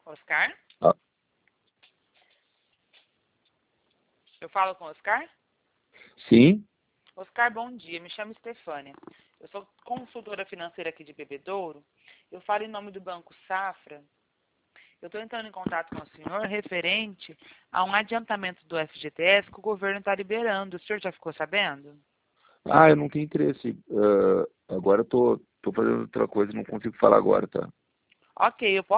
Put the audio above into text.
Oscar? Ah, Eu falo com o Oscar? sim? Oscar, bom dia. Me chamo Estefânia. Eu sou consultora financeira aqui de Bebedouro. Eu falo em nome do Banco Safra. Eu estou entrando em contato com o senhor referente a um adiantamento do FGTS que o governo está liberando. O senhor já ficou sabendo? Ah, eu não tenho interesse. Agora eu tô fazendo outra coisa, não consigo falar agora, tá? Ok, eu posso